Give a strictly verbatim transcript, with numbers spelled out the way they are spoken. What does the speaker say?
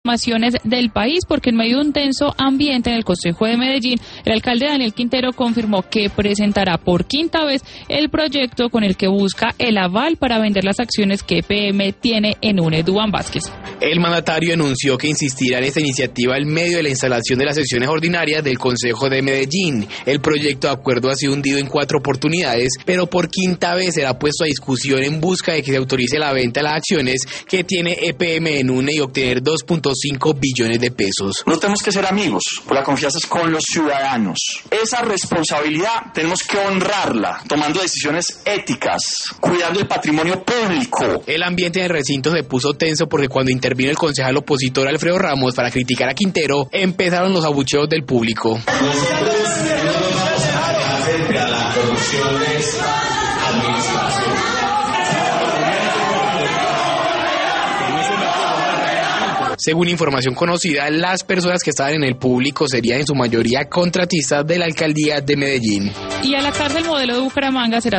informaciones del país, porque en medio de un tenso ambiente en el Consejo de Medellín, el alcalde Daniel Quintero confirmó que presentará por quinta vez el proyecto con el que busca el aval para vender las acciones que E P M tiene en UNE. Duván Vázquez. El mandatario anunció que insistirá en esta iniciativa en medio de la instalación de las sesiones ordinarias del Consejo de Medellín. El proyecto de acuerdo ha sido hundido en cuatro oportunidades, pero por quinta vez será puesto a discusión en busca de que se autorice la venta de las acciones que tiene E P M en UNE y obtener dos punto cinco billones de pesos. No tenemos que ser amigos, pues la confianza es con los ciudadanos. Esa responsabilidad tenemos que honrarla, tomando decisiones éticas, cuidando el patrimonio público. El ambiente en el recinto se puso tenso porque cuando intervino el concejal opositor Alfredo Ramos para criticar a Quintero, empezaron los abucheos del público. Según información conocida, las personas que estaban en el público serían en su mayoría contratistas de la alcaldía de Medellín. Y a la cárcel modelo de Bucaramanga será